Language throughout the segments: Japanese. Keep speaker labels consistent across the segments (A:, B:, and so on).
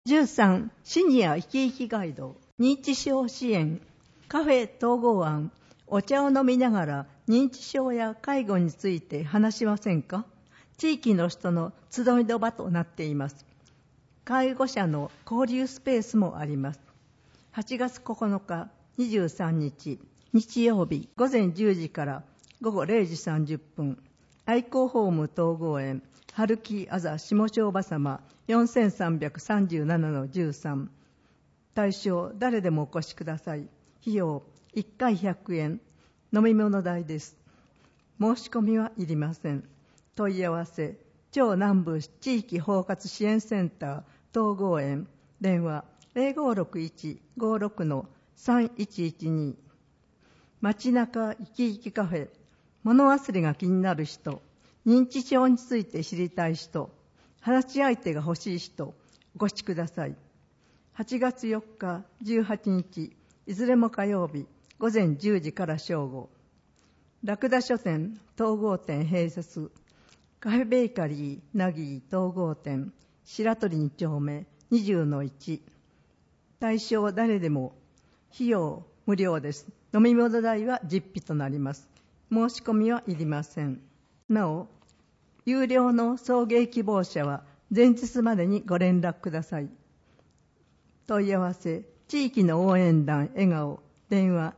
A: 13、シニア生き生きガイド、認知症支援、カフェ統合案、お茶を飲みながら認知症や介護について話しませんか？地域の人の集いの場となっています。介護者の交流スペースもあります。8月9日、23日、日曜日、午前10時から午後0時30分、愛好ホーム統合園、春木あざ下庄場様 4337-13、対象誰でもお越しください。費用1回100円、飲み物代です。申し込みはいりません。問い合わせ、超南部地域包括支援センター統合園、電話 0561-56-3112。街中生き生きカフェ、物忘れが気になる人、認知症について知りたい人、話し相手が欲しい人、お越しください。8月4日、18日、いずれも火曜日、午前10時から正午。ラクダ書店統合店併設、カフェベーカリーナギー統合店、白鳥2丁目 20-1。対象誰でも、費用無料です。飲み物代は実費となります。申し込みはいりません。なお、有料の送迎希望者は前日までにご連絡ください。問い合わせ、地域の応援団笑顔、電話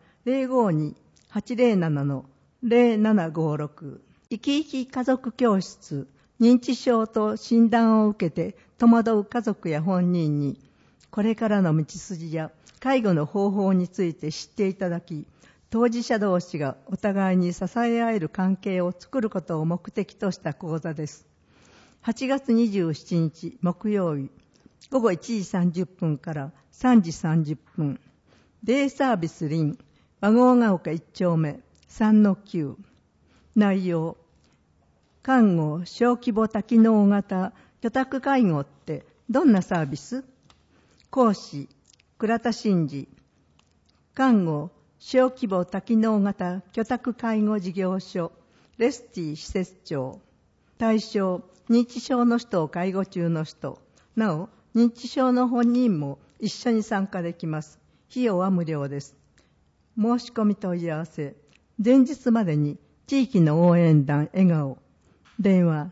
A: 052-807-0756。生き生き家族教室、認知症と診断を受けて戸惑う家族や本人に、これからの道筋や介護の方法について知っていただき、当事者同士がお互いに支え合える関係を作ることを目的とした講座です。8月27日木曜日、午後1時30分から3時30分、デイサービスリン、和合ヶ丘1丁目 3-9。内容、看護小規模多機能型居宅介護ってどんなサービス？講師、倉田真二。看護小規模多機能型居宅介護事業所レスティ施設長。対象、認知症の人を介護中の人。なお、認知症の本人も一緒に参加できます。費用は無料です。申し込み問い合わせ、前日までに地域の応援団笑顔、電話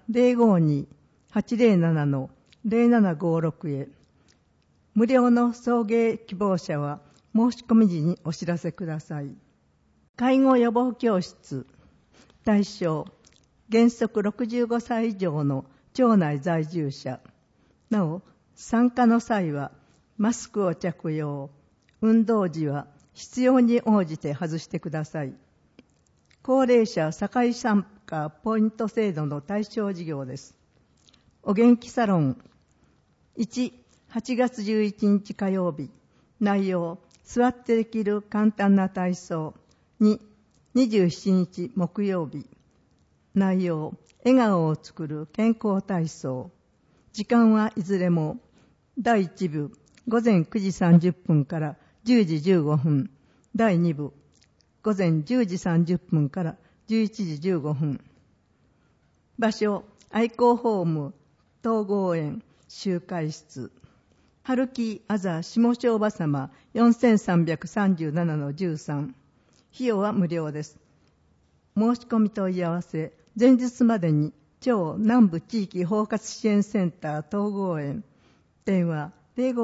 A: 052-807-0756 へ。無料の送迎希望者は申し込み時にお知らせください。介護予防教室、対象、原則65歳以上の町内在住者。なお、参加の際はマスクを着用、運動時は必要に応じて外してください。高齢者社会参加ポイント制度の対象事業です。お元気サロン、1、8月11日火曜日、内容、座ってできる簡単な体操。2、27日木曜日、内容、笑顔を作る健康体操。時間はいずれも、第1部、午前9時30分から10時15分、第2部、午前10時30分から11時15分。場所、愛好ホーム、統合園、集会室。春木あざ下庄場様 4337-13。費用は無料です。申し込み問い合わせ、前日までに超南部地域包括支援センター統合園、電話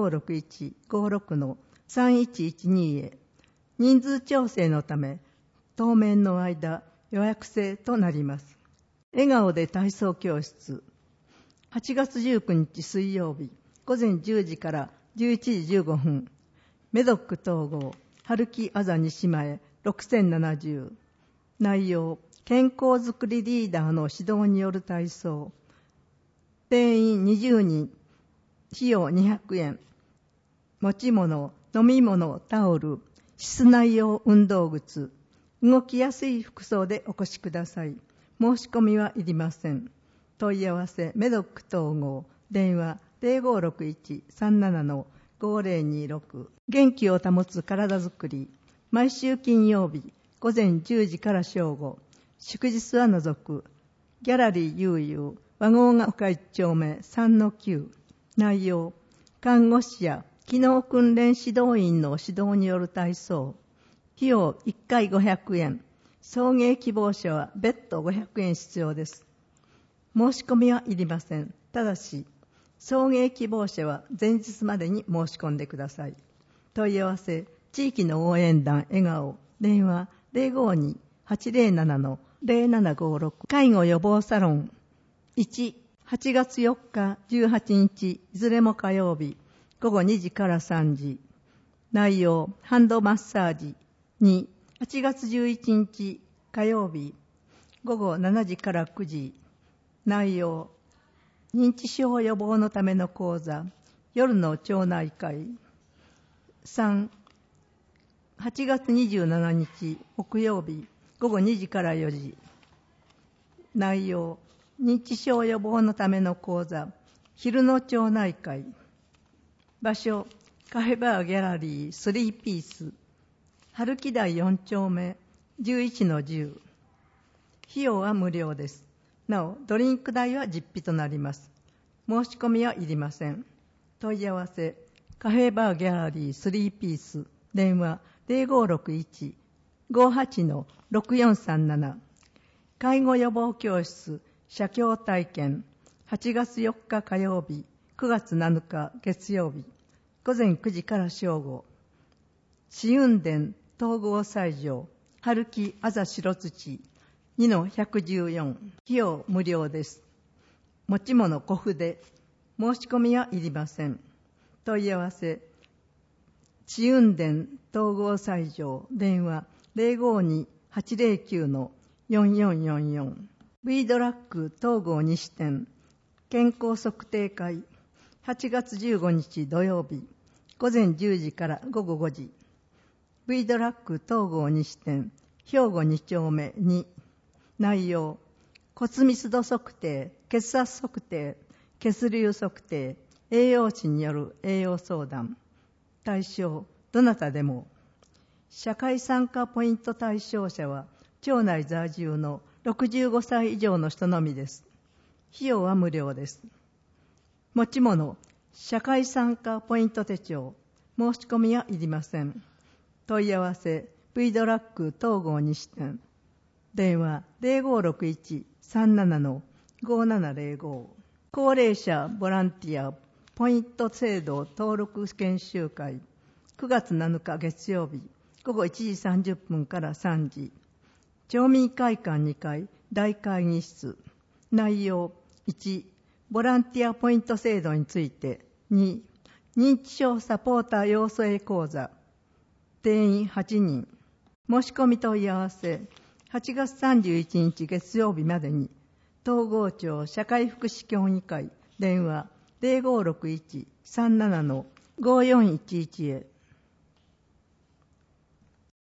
A: 0561-56-3112 へ。人数調整のため、当面の間予約制となります。笑顔で体操教室、8月19日水曜日、午前10時から11時15分、メドック統合、春木あざ西前6070。内容、健康づくりリーダーの指導による体操。定員20人、費用200円。持ち物、飲み物、タオル、室内用運動靴、動きやすい服装でお越しください。申し込みはいりません。問い合わせ、メドック統合、電話 0561-37-5026。元気を保つ体づくり、毎週金曜日、午前10時から正午、祝日は除く、ギャラリー悠々、和合ヶ丘1丁目 3-9。内容、 看護師や機能訓練指導員の指導による体操、費用1回500円、送迎希望者は別途500円必要です。申し込みはいりません。ただし、送迎希望者は前日までに申し込んでください。問い合わせ、地域の応援団笑顔、電話 052-807-0756、介護予防サロン。1、8月4日、18日、いずれも火曜日、午後2時から3時。内容、ハンドマッサージ。2、8月11日、火曜日、午後7時から9時。内容、認知症予防のための講座、夜の町内会。3、8月27日、木曜日、午後2時から4時。内容、認知症予防のための講座、昼の町内会。場所、カフェバーギャラリー3ピース、春木台4丁目 11-10。費用は無料です。なお、ドリンク代は実費となります。申し込みはいりません。問い合わせ、カフェバーギャラリー3ピース、電話 0561-58-6437。介護予防教室、社協体験、8月4日火曜日、9月7日月曜日、午前9時から正午。紫雲殿統合斎場、春木あざ白土 2-114。費用無料です。持ち物小筆、申し込みはいりません。問い合わせ、紫雲殿統合斎場、電話 052-809-4444。V ドラッグ統合西店、健康測定会、8月15日土曜日、午前10時から午後5時。V ドラッグ統合西店、兵庫2丁目2。内容、骨密度測定、血圧測定、血流測定、栄養士による栄養相談。対象、どなたでも。社会参加ポイント対象者は、町内在住の65歳以上の人のみです。費用は無料です。持ち物、社会参加ポイント手帳、申し込みはいりません。問い合わせ、V ドラッグ統合西店。電話 0561-37-5705。高齢者ボランティアポイント制度登録研修会、9月7日月曜日、午後1時30分から3時。町民会館2階大会議室。内容、1、ボランティアポイント制度について。2、認知症サポーター養成講座。定員8人。申し込み問い合わせ、8月31日月曜日までに、東郷町社会福祉協議会、電話 0561-37-5411 へ。